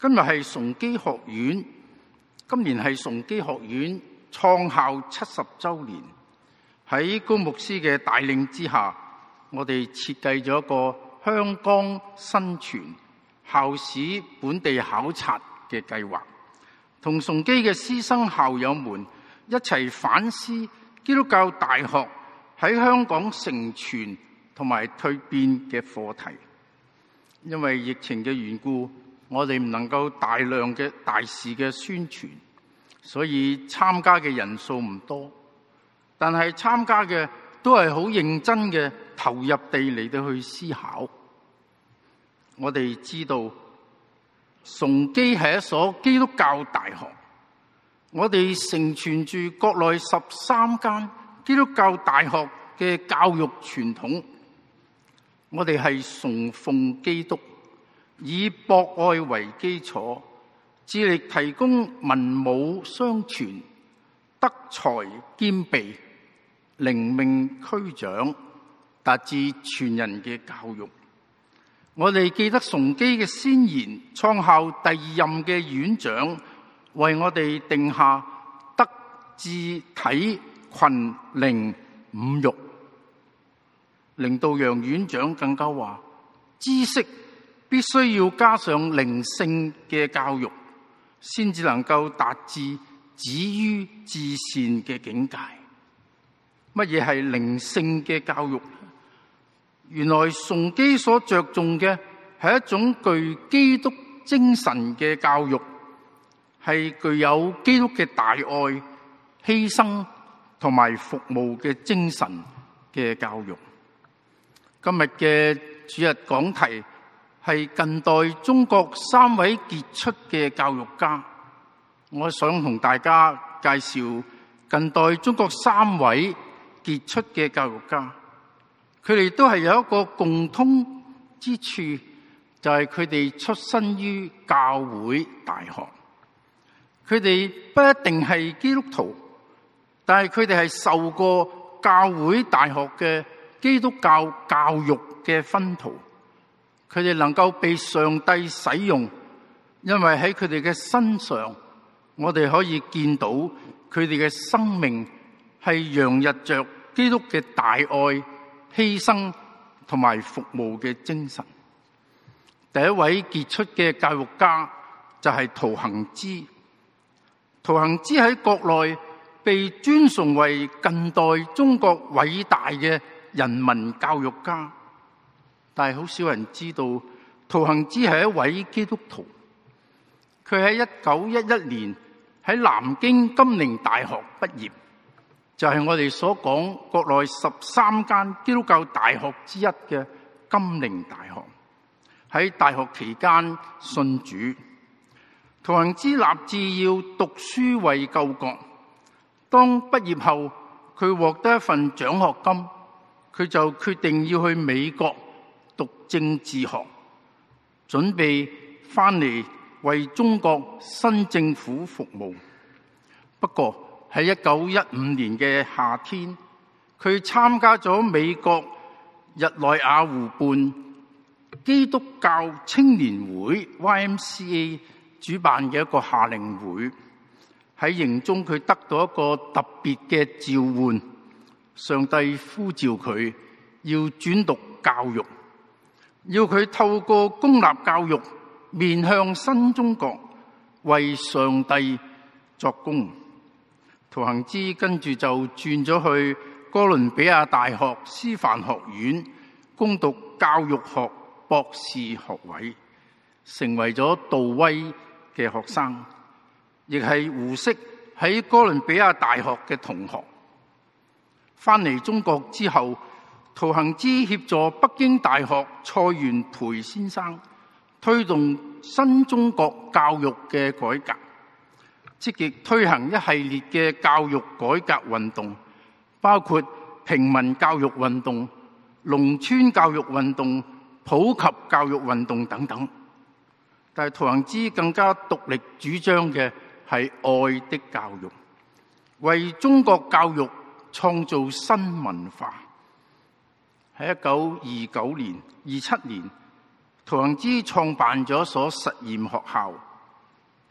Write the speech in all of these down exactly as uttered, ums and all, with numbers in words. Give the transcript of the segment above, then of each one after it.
今日係崇基學院，今年係崇基學院創校七十週年。喺高牧師嘅帶領之下，我哋設計咗一個香港新傳校史本地考察嘅計劃，同崇基嘅師生校友們一齊反思基督教大學喺香港成傳同埋蛻變嘅課題。因為疫情嘅緣故，我哋唔能夠大量嘅大肆嘅宣傳，所以參加嘅人數唔多。但係參加嘅都係好認真嘅投入地嚟到去思考。我哋知道崇基係一所基督教大學，我哋承傳住國內十三間基督教大學嘅教育傳統。我哋係崇奉基督，以博愛為基礎，致力提供文武雙全、德才兼備、靈命俱長，達至全人嘅教育。我哋記得崇基嘅先賢，創校第二任嘅院長為我哋定下德智體群靈五育。領導楊院長更加話，知識必須要加上靈性嘅教育，先至能夠達至止於至善嘅境界。乜嘢係靈性嘅教育？原來崇基所着重嘅係一種具基督精神嘅教育，係具有基督嘅大愛、犧牲同埋服務嘅精神嘅教育。今日嘅主日講題係近代中國三位傑出嘅教育家。我想同大家介紹近代中國三位傑出嘅教育家，佢哋都係有一個共通之處，就係佢哋出身於教會大學。佢哋不一定係基督徒，但係佢哋係受過教會大學嘅基督教教育嘅薰陶，佢哋能夠被上帝使用，因為喺佢哋嘅身上，我哋可以見到佢哋嘅生命係洋溢着基督嘅大愛、犧牲同埋服務嘅精神。第一位傑出嘅教育家就係陶行知。陶行知喺國內被尊崇為近代中國偉大嘅人民教育家，但係好少人知道陶行知係一位基督徒。佢喺一九一一年喺南京金陵大學畢業，就係我哋所講國內十三間基督教大學之一嘅金陵大學。喺大學期間信主，陶行知立志要讀書為救國。當畢業後，佢獲得一份獎學金，佢就決定要去美國讀政治學，準備翻嚟為中國新政府服務。不過喺一九一五年嘅夏天，佢參加咗美國日內瓦湖畔基督教青年會 Y M C A 主辦嘅一個夏令會。喺營中，佢得到一個特別嘅召喚，上帝呼召佢要轉讀教育，要佢透過公立教育面向新中國，為上帝作工。陶行知跟住就轉咗去哥倫比亞大學師範學院攻讀教育學博士學位，成為咗杜威嘅學生，亦係胡適喺哥倫比亞大學嘅同學。翻嚟中國之後，陶行知協助北京大學蔡元培先生推動新中國教育嘅改革，積極推行一系列嘅教育改革運動，包括平民教育運動、農村教育運動、普及教育運動等等。但係陶行知更加獨力主張嘅係愛的教育，為中國教育創造新文化。喺一九二九年、二七年，陶行知創辦咗一所實驗學校，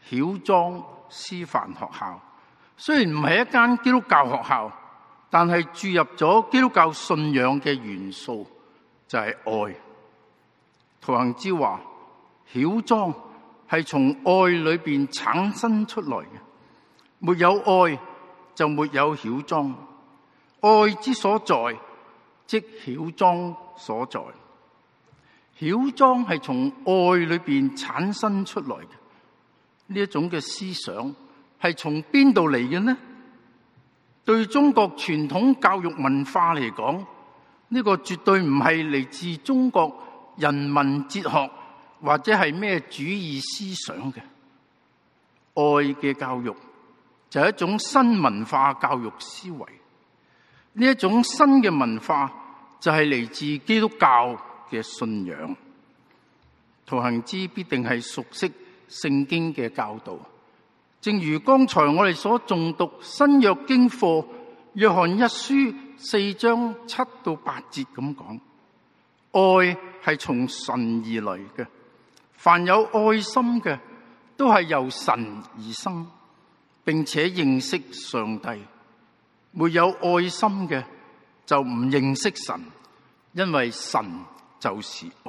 曉莊師範學校。雖然唔係一間基督教學校，但係注入咗基督教信仰嘅元素，就係愛。陶行知話，曉莊係從愛裏邊產生出來嘅，沒有愛就沒有曉莊，愛之所在，即曉莊所在。曉莊係從愛裏邊產生出來嘅，呢一種嘅思想係從邊度嚟嘅呢？對中國傳統教育文化嚟講，呢個絕對唔係嚟自中國人民哲學或者係咩主義思想嘅。愛嘅教育就係一種新文化教育思維，呢一種新嘅文化就係嚟自基督教嘅信仰。陶行知必定係熟悉聖經嘅教導，正如剛才我哋所誦讀新約經課約翰一書四章七到八節咁講，愛係從神而來嘅，凡有愛心嘅都係由神而生，並且認識上帝。沒有愛心嘅就唔認識神，因為神就是愛。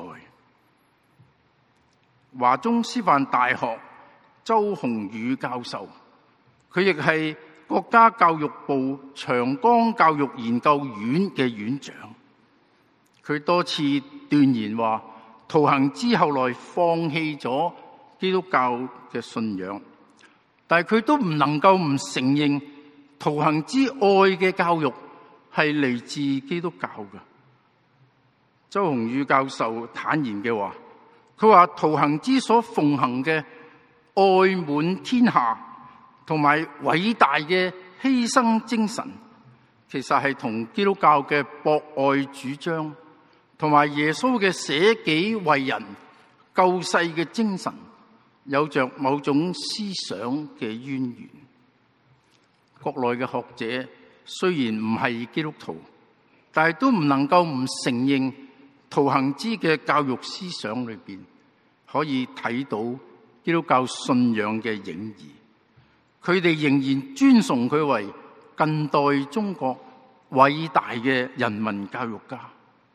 華中師範大學周鴻宇教授，佢亦係國家教育部長江教育研究院嘅院長。佢多次斷言話，陶行知後來放棄咗基督教嘅信仰，但係佢都唔能夠唔承認陶行知愛嘅教育係嚟自基督教嘅。周鴻宇教授坦言嘅話，佢話陶行知所奉行嘅愛滿天下同埋偉大嘅犧牲精神，其實係同基督教嘅博愛主張同埋耶穌嘅捨己為人救世嘅精神有着某種思想嘅淵源。國內嘅學者雖然唔係基督徒，但係都唔能夠唔承認陶行知嘅教育思想裏邊可以睇到基督教信仰嘅影兒。佢哋仍然尊崇佢為近代中國偉大嘅人民教育家。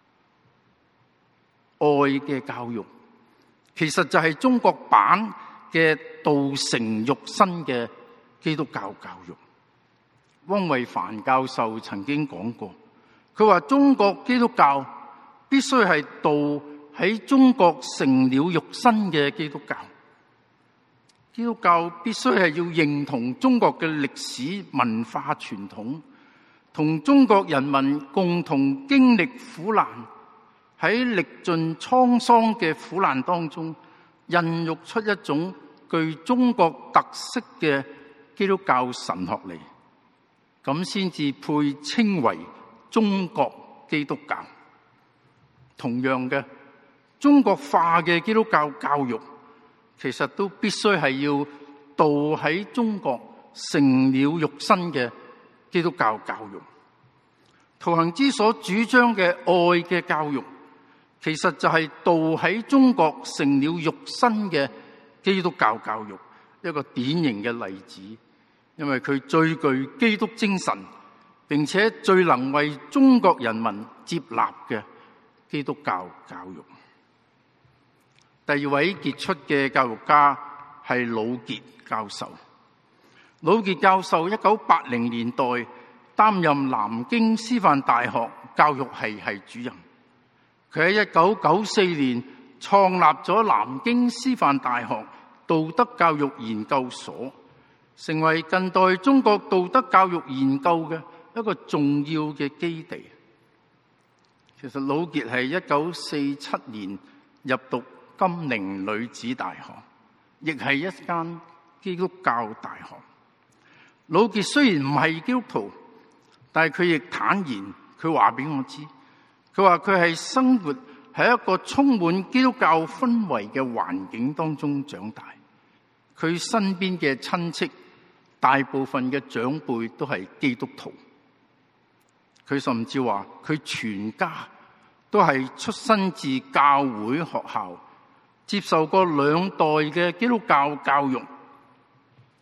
愛嘅教育其實就係中國版嘅道成肉身嘅基督教教育。汪慧凡教授曾經講過，佢話中國基督教必須係道喺中國成了肉身嘅基督教。基督教必須係要認同中國嘅歷史文化傳統，同中國人民共同經歷苦難，喺歷盡滄桑嘅苦難當中孕育出一種具中國特色嘅基督教神學嚟，咁先至配稱為中國基督教。同樣嘅，中國化嘅基督教教育其實都必須係要道喺中國成了肉身嘅基督教教育。陶行知所主張嘅愛嘅教育，其實就係道喺中國成了肉身嘅基督教教育，一個典型嘅例子。因為佢最具基督精神，並且最能為中國人民接納嘅基督教教育。第二位傑出嘅教育家係魯傑教授。魯傑教授一九八零年代擔任南京師範大學教育系系主任。佢喺一九九四年創立咗南京師範大學道德教育研究所，成為近代中國道德教育研究嘅一個重要嘅基地。其實魯傑係一九四七年入讀金陵女子大學，亦係一間基督教大學。魯傑雖然唔係基督徒，但係佢亦坦言，佢話俾我知，佢話佢係生活喺一個充滿基督教氛圍嘅環境當中長大。佢身邊嘅親戚大部分嘅長輩都係基督徒。佢甚至話佢全家都係出身自教會學校，接受過兩代嘅基督教教育，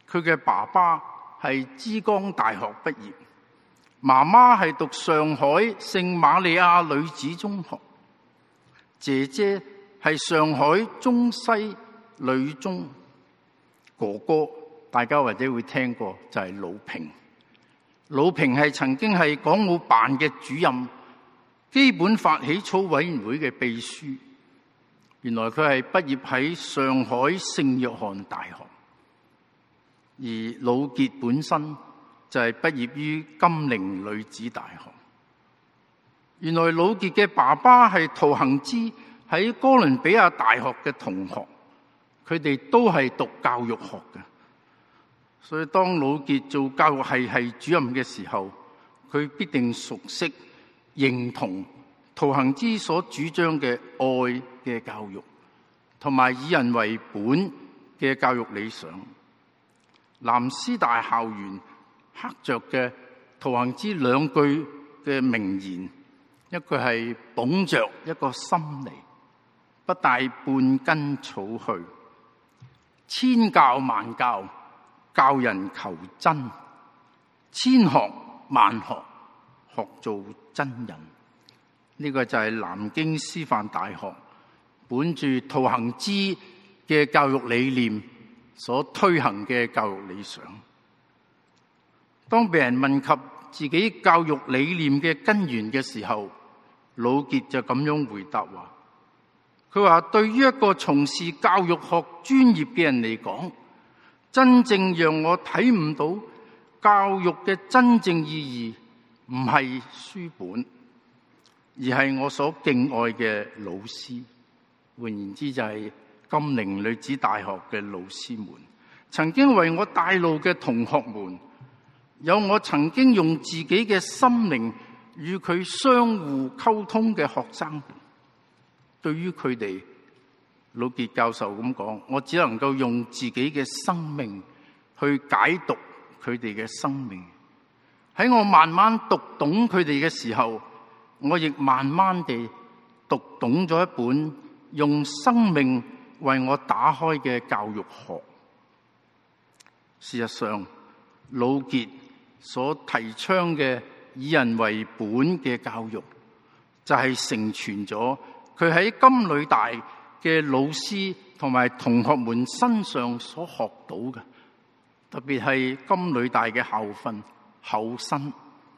佢嘅爸爸係珠江大學畢業，媽媽係讀上海聖瑪利亞女子中學，姐姐係上海中西女中，哥哥大家或者會聽過就係魯平。魯平係曾經係港澳辦嘅主任，基本法起草委員會嘅秘書。原來佢係畢業喺上海聖約翰大學，而魯傑本身就係畢業於金陵女子大學。原來魯傑嘅爸爸係陶行知喺哥倫比亞大學嘅同學，佢哋都係讀教育學嘅。所以當魯傑做教育系系主任嘅時候，佢必定熟悉、認同陶行知所主張嘅愛嘅教育，同埋以人為本嘅教育理想。南師大校園刻着嘅陶行知兩句嘅名言，一句係捧着一個心嚟，不帶半根草去，千教萬教，教人求真，千學萬學，學做真人。呢、這個就係南京師範大學本住陶行知嘅教育理念所推行嘅教育理想。當被人問及自己教育理念嘅根源嘅時候，魯傑就咁樣回答話：佢話對於一個從事教育學專業嘅人嚟講，真正讓我睇唔到教育嘅真正意義，唔係書本，而係我所敬愛嘅老師。換言之，就係金陵女子大學嘅老師們，曾經為我帶路嘅同學們，有我曾經用自己嘅心靈與佢相互溝通嘅學生。對於佢哋，魯傑教授咁講，我只能夠用自己嘅生命去解讀佢哋嘅生命。喺我慢慢讀懂佢哋嘅時候，我亦慢慢地讀懂咗一本用生命為我打開嘅教育學。事實上，魯傑所提倡嘅以人為本嘅教育，就係成全咗佢喺金女大嘅老師同埋同學們身上所學到嘅，特別係金女大嘅校訓厚生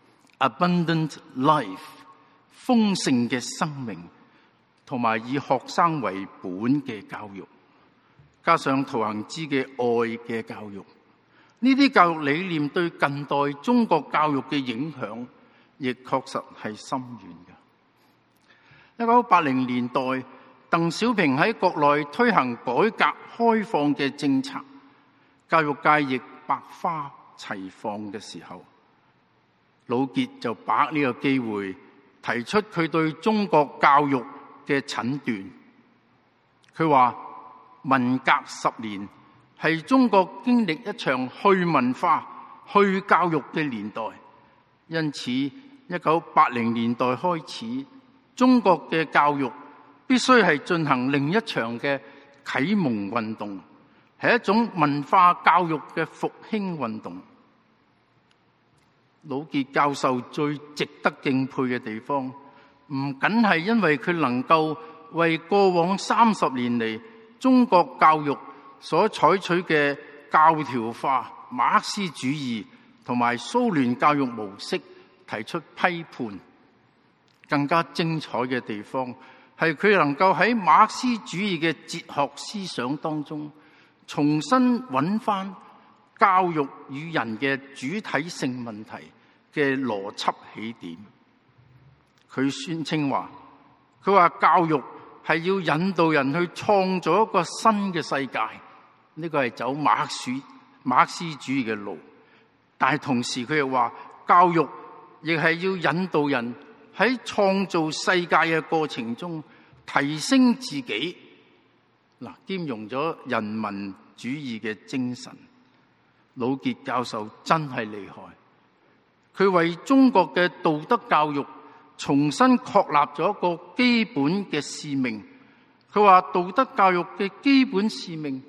Abundant Life， 豐盛嘅生命，同埋以學生為本嘅教育，加上陶行知嘅愛嘅教育，呢啲教育理念對近代中國教育嘅影響，亦確實係深遠嘅。一九八零年代，鄧小平喺國內推行改革開放嘅政策，教育界亦百花齊放嘅時候，魯傑就把握呢個機會，提出佢對中國教育嘅診斷。佢話文革十年係中國經歷一場去文化、去教育嘅年代，因此一九八零年代開始，中國嘅教育必須係進行另一場嘅啟蒙運動，係一種文化教育嘅復興運動。魯傑教授最值得敬佩嘅地方，唔僅係因為佢能夠為過往三十年嚟中國教育所採取嘅教條化、馬克思主義同埋蘇聯教育模式提出批判，更加精彩嘅地方係佢能夠喺馬克思主義嘅哲學思想當中，重新揾返教育與人嘅主體性問題嘅邏輯起點。佢宣稱話，佢話教育係要引導人去創造一個新嘅世界，呢個係走馬克思馬克思主義嘅路。但係同時佢又話，教育亦係要引導人喺創造世界嘅過程中提升自己，嗱，兼容咗人民主義嘅精神。魯傑教授真係厲害，佢為中國嘅道德教育重新確立咗一個基本嘅使命。佢話道德教育嘅基本使命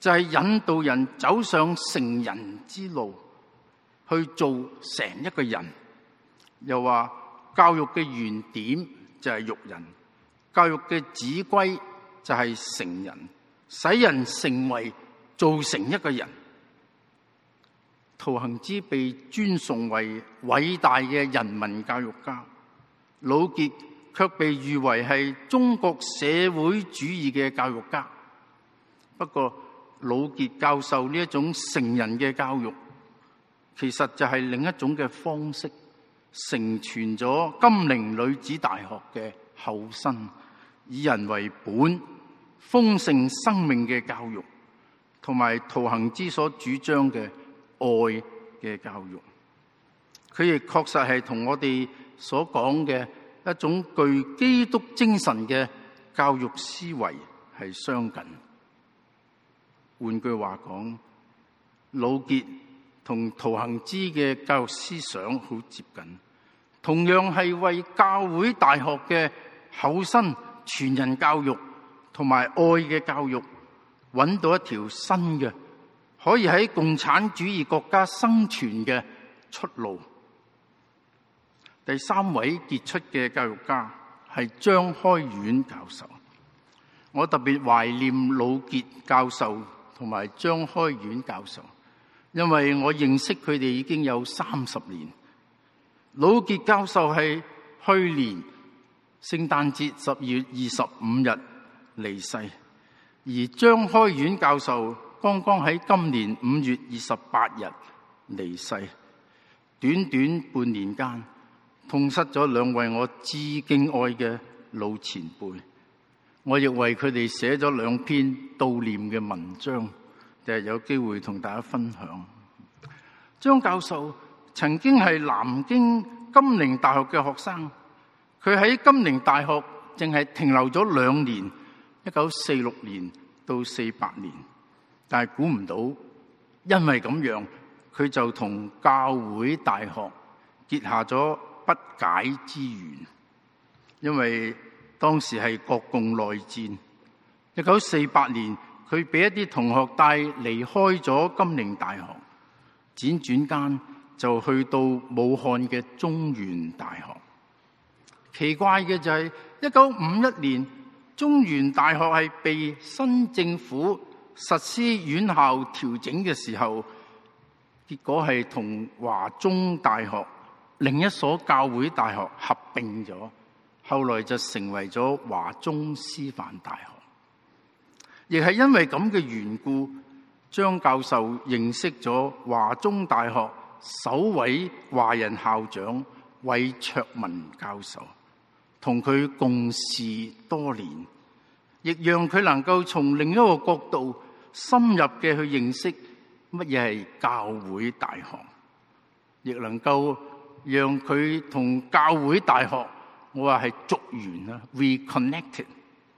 就係引導人走上成人之路，去做成一個人。又話教育嘅原點就係育人，教育嘅指歸就係成人，使人成為做成一個人。陶行知被尊崇為偉大嘅人民教育家，老傑卻被譽為係中國社會主義嘅教育家。不過老傑教授呢一種成人嘅教育，其實就係另一種嘅方式，承傳咗金陵女子大學嘅後身，以人為本、豐盛生命嘅教育，同埋陶行知所主張嘅愛嘅教育。佢亦確實係同我哋所講嘅一種具基督精神嘅教育思維係相近。換句話講，老傑同陶行知嘅教育思想好接近，同樣係為教會大學嘅厚身全人教育同埋愛嘅教育揾到一條新嘅可以喺共產主義國家生存嘅出路。第三位傑出嘅教育家係張開遠教授。我特別懷念老傑教授同埋張開遠教授，因為我認識佢哋已經有三十年。老傑教授係去年聖誕節十二月二十五日離世，而張開遠教授剛剛喺今年五月二十八日離世。短短半年間，痛失咗兩位我至敬愛嘅老前輩。我亦為佢哋寫咗兩篇悼念嘅文章，就係有機會同大家分享。張教授曾經係南京金陵大學嘅學生，佢喺金陵大學淨係停留咗兩年，一九四六年到四八年，但係估唔到，因為咁樣，佢就同教會大學結下咗不解之緣。因為當時係國共內戰，一九四八年佢俾一啲同學帶離開咗金陵大學，輾轉間就去到武漢嘅中原大學。奇怪嘅就係一九五一年中原大學係被新政府實施院校調整嘅時候，結果係同華中大學另一所教會大學合併咗。後來就成為咗華中師範大學，亦係因為咁嘅緣故，張教授認識咗華中大學首位華人校長韋卓文教授，同佢共事多年，亦讓佢能夠從另一個角度深入嘅去認識乜嘢係教會大學，亦能夠讓佢同教會大學我話係續緣啊 reconnected。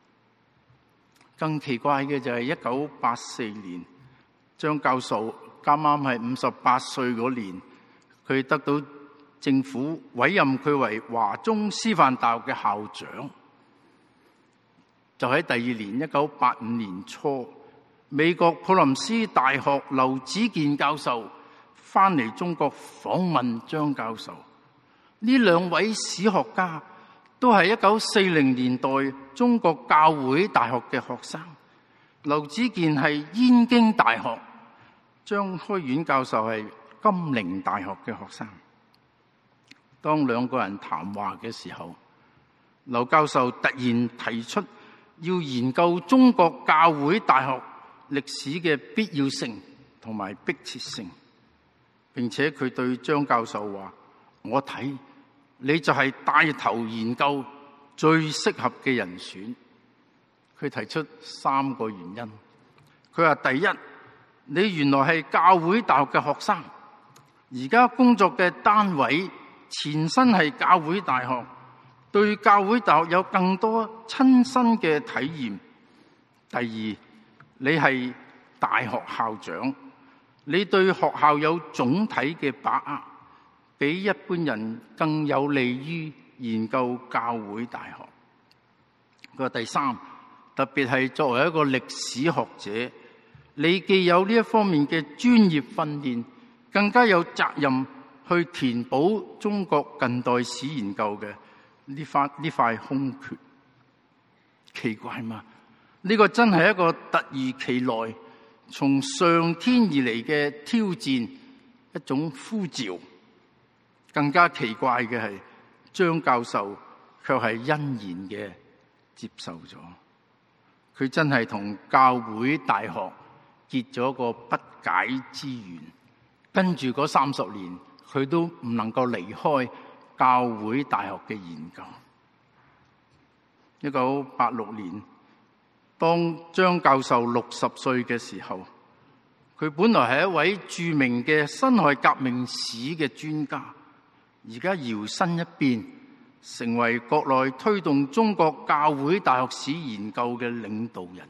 更奇怪嘅就係一九八四年，張教授啱啱係五十八歲嗰年，佢得到政府委任佢為華中師範大學嘅校長。就喺第二年一九八五年初，美國普林斯大學劉子健教授翻嚟中國訪問張教授。呢兩位史學家都係一九四零年代中國教會大學嘅學生。劉子健係燕京大學，張開遠教授係金陵大學嘅學生。當兩個人談話嘅時候，劉教授突然提出要研究中國教會大學歷史嘅必要性同埋迫切性，並且佢對張教授話：我睇你就係帶頭研究最適合嘅人選。佢提出三個原因。佢話：第一，你原來係教會大學嘅學生，而家工作嘅單位前身係教會大學，對教會大學有更多親身嘅體驗。第二，你係大學校長，你對學校有總體嘅把握，比一般人更有利於研究教會大學。佢話：第三，特別係作為一個歷史學者， 你既有呢一方面嘅專業訓練，更加有責任去填補中國近代史研究嘅呢塊呢塊空缺。奇怪嘛？呢、這個真係一個突如其來，從上天而嚟嘅挑戰，一種呼召。更加奇怪嘅係，張教授卻係欣然嘅接受咗。佢真係同教會大學結咗個不解之緣，跟住嗰三十年，佢都唔能夠離開教會大學嘅研究。一九八六年，當張教授六十歲嘅時候，佢本來係一位著名嘅辛亥革命史嘅專家，而家搖身一變，成為國內推動中國教會大學史研究嘅領導人。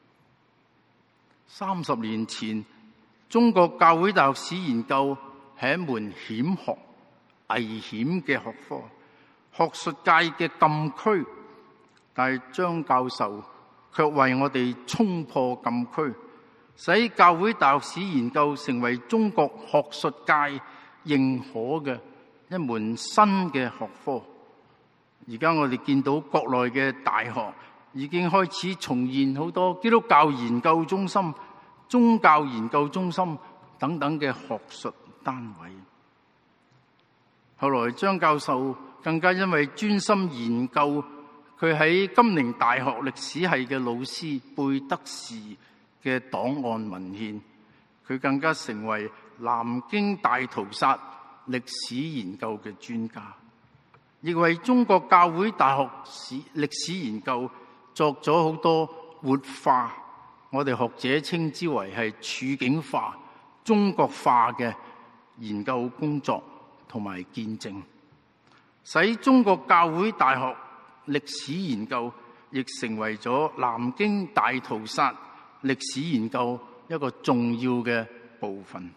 三十年前，中國教會大學史研究係一門險學、危險嘅學科，學術界嘅禁區。但係張教授卻為我哋衝破禁區，使教會大學史研究成為中國學術界認可嘅一門新嘅學科。而家我哋見到國內嘅大學已經開始重現好多基督教研究中心、宗教研究中心等等嘅學術單位。後來張教授更加因為專心研究佢喺金陵大學歷史系嘅老師貝德士嘅檔案文獻，佢更加成為南京大屠殺歷史研究嘅專家，亦為中國教會大學史歷史研究作咗好多活化，我哋學者稱之為係處境化、中國化嘅研究工作同埋見證，使中國教會大學歷史研究亦成為咗南京大屠殺歷史研究一個重要嘅部分。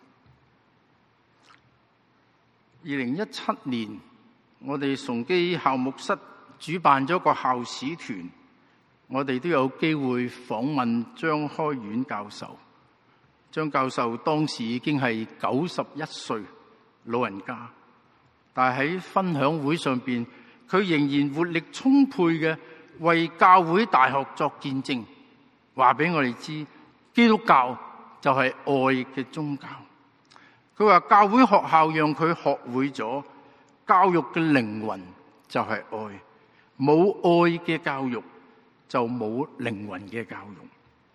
二零一七年，我哋崇基校牧室主辦咗個校史團，我哋都有機會訪問張開遠教授。張教授當時已經係九十一歲老人家，但係喺分享會上邊，佢仍然活力充沛嘅為教會大學作見證，話俾我哋知基督教就係愛嘅宗教。佢話教會學校讓佢學會咗教育嘅靈魂就係愛，冇愛嘅教育就冇靈魂嘅教育。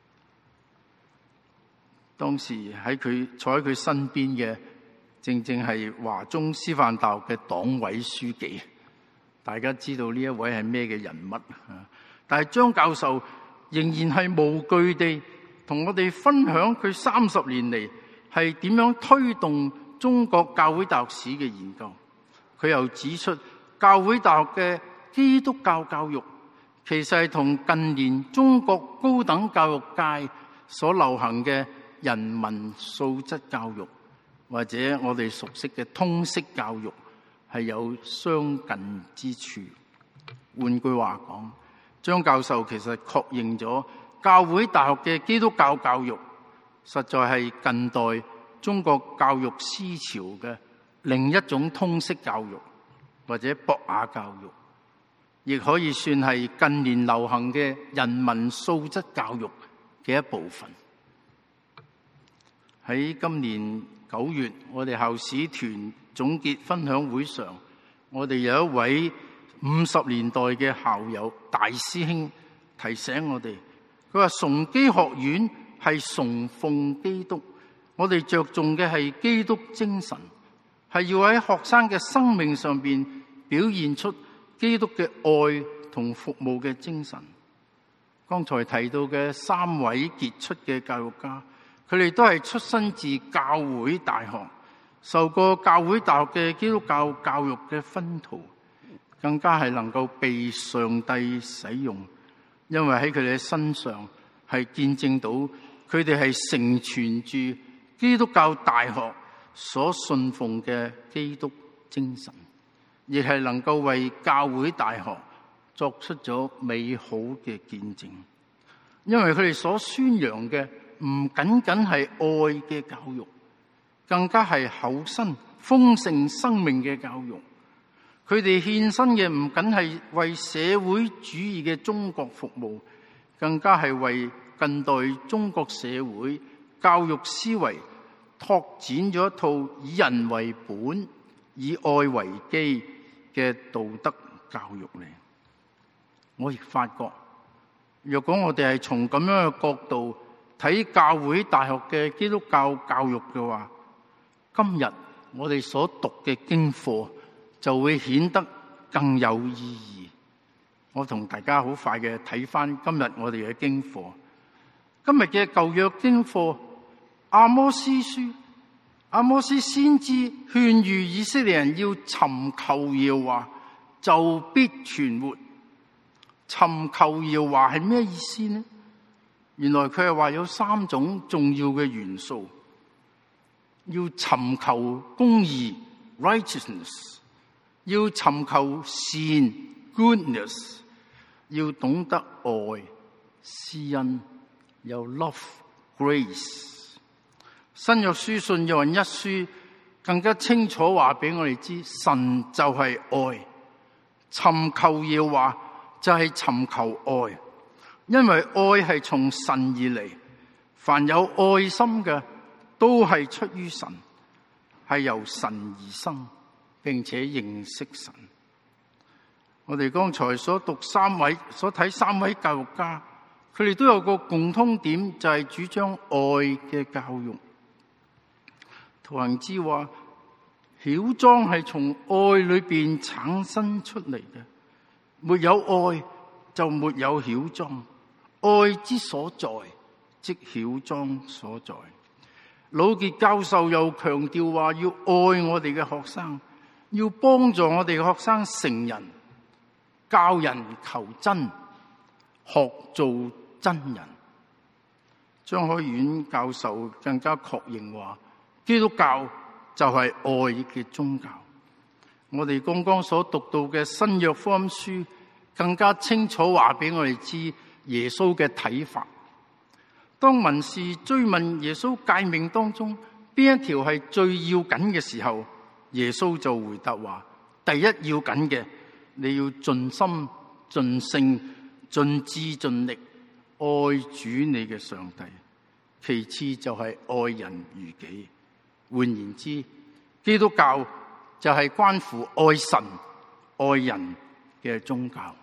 當時喺佢坐喺佢身邊嘅，正正係華中師範大學嘅黨委書記。大家知道呢一位係咩嘅人物，但係張教授仍然係無懼地同我哋分享佢三十年嚟係點樣推動中國教會大學史嘅研究。佢又指出，教會大學嘅基督教教育其實係同近年中國高等教育界所流行嘅人文素質教育，或者我哋熟悉嘅通識教育係有相近之處。換句話講，張教授其實確認咗教會大學嘅基督教教育實在係近代中國教育思潮嘅另一種通識教育或者博雅教育，亦可以算係近年流行嘅人文素質教育嘅一部分。喺今年九月，我哋校史團總結分享會上，我哋有一位五十年代嘅校友大師兄提醒我哋，佢話崇基學院係崇奉基督，我哋着重嘅係基督精神，係要喺學生嘅生命上邊表現出基督嘅愛同服務嘅精神。剛才提到嘅三位傑出嘅教育家，佢哋都係出身自教會大學，受過教會大學嘅基督教教育嘅熏陶，更加係能夠被上帝使用，因為喺佢哋嘅身上係見證到佢哋係承傳住基督教大學所信奉嘅基督精神，亦係能夠為教會大學作出咗美好嘅見證。因為佢哋所宣揚嘅唔僅僅係愛嘅教育，更加係厚身豐盛生命嘅教育。佢哋獻身嘅唔僅係為社會主義嘅中國服務，更加係為近代中國社會教育思維拓展咗一套以人為本、以愛為基嘅道德教育嚟。我亦發覺，若果我哋係從咁樣嘅角度睇教會大學嘅基督教教育嘅話，今日我哋所讀嘅經課就會顯得更有意義。我同大家好快嘅睇翻今日我哋嘅經課。今日嘅舊約經課，阿摩司書，阿摩司先知勸喻以色列人要尋求耶和華，就必存活。尋求耶和華係咩意思呢？原來佢係話有三種重要嘅元素，要尋求公義 righteousness， 要尋求善 goodness， 要懂得愛施恩，有 love grace。新約書信約翰一書更加清楚話俾我哋知，神就係愛，尋求耶和華就係尋求愛，因為愛係從神而嚟，凡有愛心嘅都係出於神，係由神而生，並且認識神。我哋剛才所讀三位所睇三位教育家，佢哋都有個共通點，就係主張愛嘅教育。陶行知話，曉莊係從愛裏邊產生出嚟嘅。沒有愛就沒有曉莊，愛之所在即曉莊所在。老傑教授又強調話，要愛我哋嘅學生，要幫助我哋嘅學生成人，教人求真，學做真人。張海遠教授更加確認話，基督教就係愛嘅宗教。我哋剛剛所讀到嘅新約福音書更加清楚話俾我哋知耶穌嘅睇法。當文士追問耶穌誡命當中邊一條係最要緊嘅時候，耶穌就回答話：第一要緊嘅，你要盡心、盡性、盡智、盡力愛主你嘅上帝；其次就係愛人如己。換言之，基督教就係關乎愛神、愛人嘅宗教。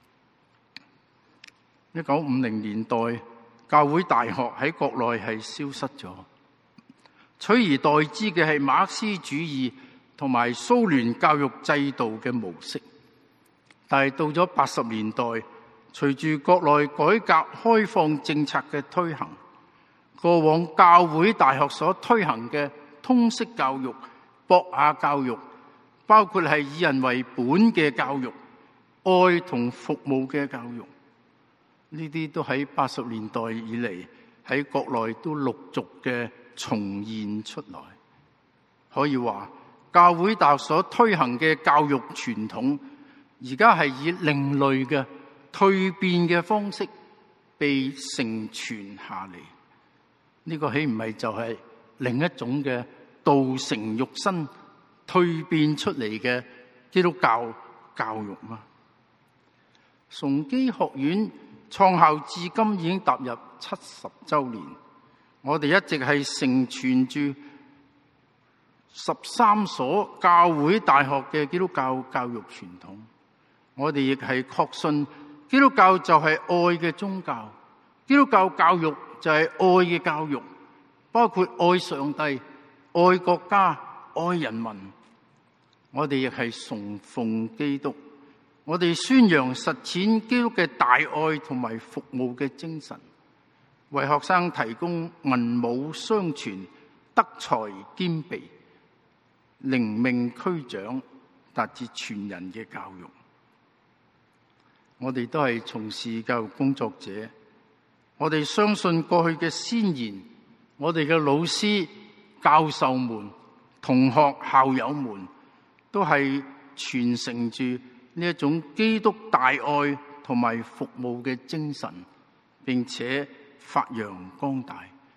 一九五零年代，教會大學喺國內係消失咗，取而代之嘅係馬克思主義同埋蘇聯教育制度嘅模式。但係到咗八十年代，隨住國內改革開放政策嘅推行，過往教會大學所推行嘅通識教育、博雅教育，包括係以人為本嘅教育、愛同服務嘅教育，呢啲都喺八十年代以嚟喺國內都陸續嘅重現出來。可以話，教會大學所推行嘅教育傳統，而家係以另類嘅蛻變嘅方式被承傳下嚟。呢個豈唔係就係另一種嘅道成肉身蛻變出嚟嘅基督教教育嗎？崇基學院創校至今已經踏入七十週年，我哋一直係承傳住十三所教會大學嘅基督教教育傳統。我哋亦係確信基督教就係愛嘅宗教，基督教教育就係愛嘅教育，包括愛上帝、愛國家、愛人民。我哋亦係崇奉基督，我哋宣揚實踐基督嘅大愛同埋服務嘅精神，為學生提供文武雙全、德才兼備、靈命俱長，達至全人嘅教育。我哋都係從事教育工作者，我哋相信過去嘅先賢，我哋嘅老師、教授們、同學、校友們，都係傳承住呢一種基督大愛同埋服務嘅精神，並且發揚光大，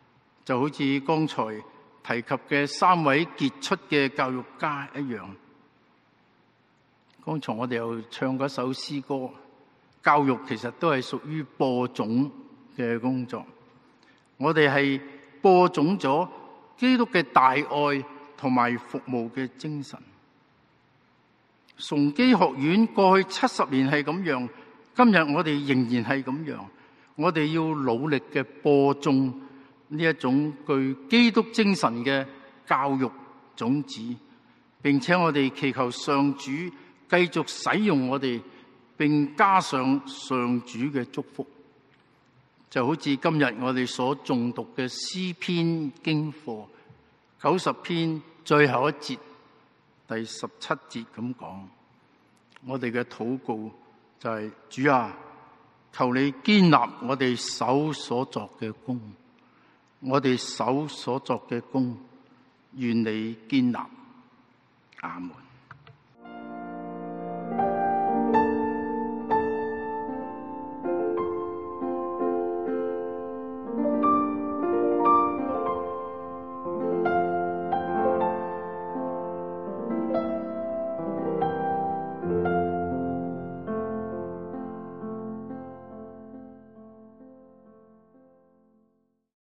就好似剛才提及嘅三位傑出嘅教育家一樣。剛才我哋又唱嗰首詩歌，教育其實都係屬於播種嘅工作。我哋係播種咗基督嘅大愛同埋服務嘅精神。崇基學院過去七十年係咁樣，今日我哋仍然係咁樣。我哋要努力嘅播種呢一種具基督精神嘅教育種子，並且我哋祈求上主繼續使用我哋，並加上上主嘅祝福。就好似今日我哋所誦讀嘅詩篇經課九十篇最後一節第十七節咁講，我哋嘅禱告就係、是、主啊，求你堅立我哋手所作嘅工，我哋手所作嘅工，願你堅立。阿門。